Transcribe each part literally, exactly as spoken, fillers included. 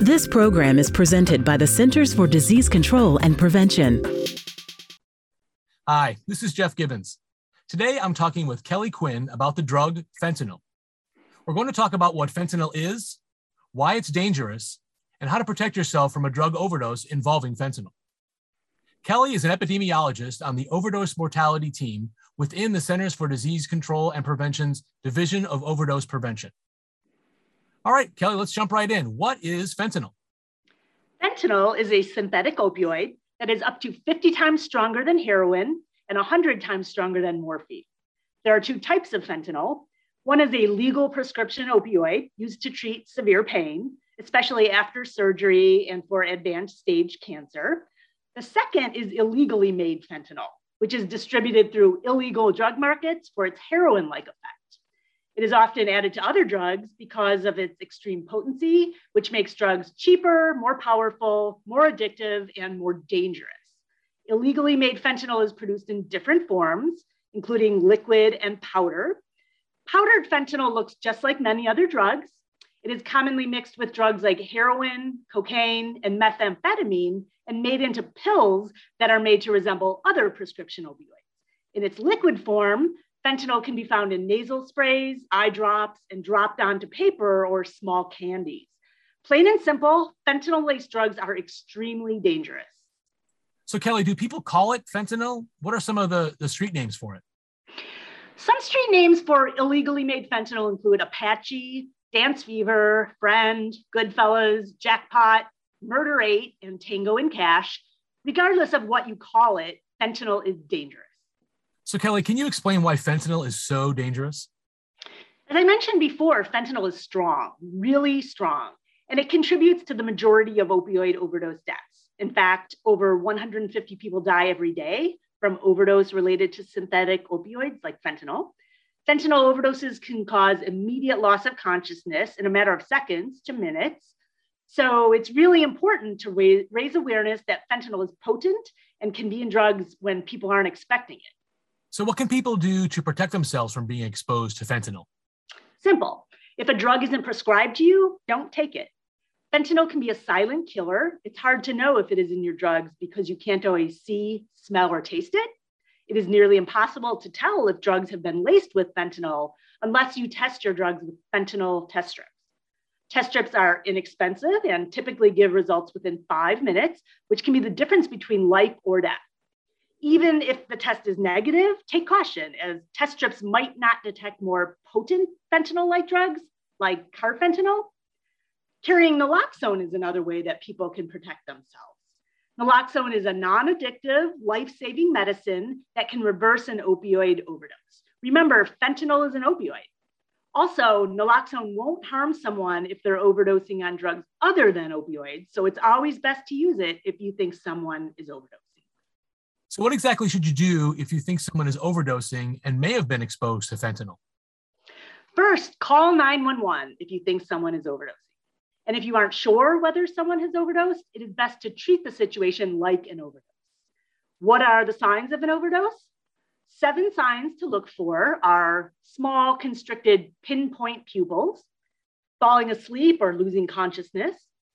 This program is presented by the Centers for Disease Control and Prevention. Hi, this is Jeff Gibbons. Today, I'm talking with Kelly Quinn about the drug fentanyl. We're going to talk about what fentanyl is, why it's dangerous, and how to protect yourself from a drug overdose involving fentanyl. Kelly is an epidemiologist on the overdose mortality team within the Centers for Disease Control and Prevention's Division of Overdose Prevention. All right, Kelly, let's jump right in. What is fentanyl? Fentanyl is a synthetic opioid that is up to fifty times stronger than heroin and one hundred times stronger than morphine. There are two types of fentanyl. One is a legal prescription opioid used to treat severe pain, especially after surgery and for advanced stage cancer. The second is illegally made fentanyl, which is distributed through illegal drug markets for its heroin-like effect. It is often added to other drugs because of its extreme potency, which makes drugs cheaper, more powerful, more addictive, and more dangerous. Illegally made fentanyl is produced in different forms, including liquid and powder. Powdered fentanyl looks just like many other drugs. It is commonly mixed with drugs like heroin, cocaine, and methamphetamine, and made into pills that are made to resemble other prescription opioids. In its liquid form, fentanyl can be found in nasal sprays, eye drops, and dropped onto paper or small candies. Plain and simple, fentanyl-laced drugs are extremely dangerous. So Kelly, do people call it fentanyl? What are some of the, the street names for it? Some street names for illegally made fentanyl include Apache, Dance Fever, Friend, Goodfellas, Jackpot, Murder eight, and Tango and Cash. Regardless of what you call it, fentanyl is dangerous. So Kelly, can you explain why fentanyl is so dangerous? As I mentioned before, fentanyl is strong, really strong, and it contributes to the majority of opioid overdose deaths. In fact, over one hundred fifty people die every day from overdose related to synthetic opioids like fentanyl. Fentanyl overdoses can cause immediate loss of consciousness in a matter of seconds to minutes. So it's really important to raise, raise awareness that fentanyl is potent and can be in drugs when people aren't expecting it. So what can people do to protect themselves from being exposed to fentanyl? Simple. If a drug isn't prescribed to you, don't take it. Fentanyl can be a silent killer. It's hard to know if it is in your drugs because you can't always see, smell, or taste it. It is nearly impossible to tell if drugs have been laced with fentanyl unless you test your drugs with fentanyl test strips. Test strips are inexpensive and typically give results within five minutes, which can be the difference between life or death. Even if the test is negative, take caution, as test strips might not detect more potent fentanyl-like drugs, like carfentanil. Carrying naloxone is another way that people can protect themselves. Naloxone is a non-addictive, life-saving medicine that can reverse an opioid overdose. Remember, fentanyl is an opioid. Also, naloxone won't harm someone if they're overdosing on drugs other than opioids, so it's always best to use it if you think someone is overdosing. So what exactly should you do if you think someone is overdosing and may have been exposed to fentanyl? First, call nine one one if you think someone is overdosing. And if you aren't sure whether someone has overdosed, it is best to treat the situation like an overdose. What are the signs of an overdose? Seven signs to look for are small, constricted pinpoint pupils, falling asleep or losing consciousness,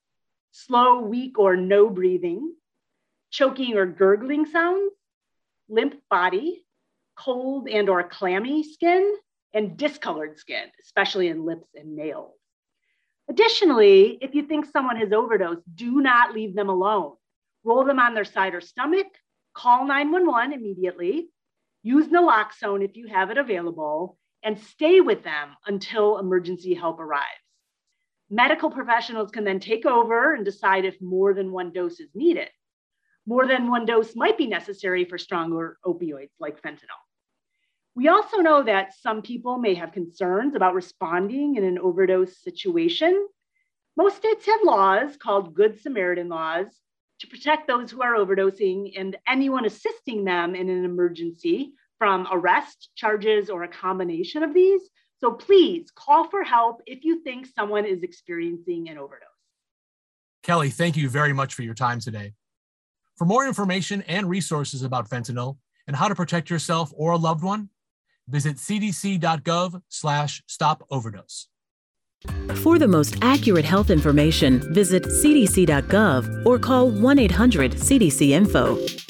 slow, weak, or no breathing, choking or gurgling sounds, limp body, cold and or clammy skin, and discolored skin, especially in lips and nails. Additionally, if you think someone has overdosed, do not leave them alone. Roll them on their side or stomach, call nine one one immediately, use naloxone if you have it available, and stay with them until emergency help arrives. Medical professionals can then take over and decide if more than one dose is needed. More than one dose might be necessary for stronger opioids like fentanyl. We also know that some people may have concerns about responding in an overdose situation. Most states have laws called Good Samaritan laws to protect those who are overdosing and anyone assisting them in an emergency from arrest, charges, or a combination of these. So please call for help if you think someone is experiencing an overdose. Kelly, thank you very much for your time today. For more information and resources about fentanyl and how to protect yourself or a loved one, visit c d c dot gov slash stop overdose. For the most accurate health information, visit c d c dot gov or call one eight hundred C D C info.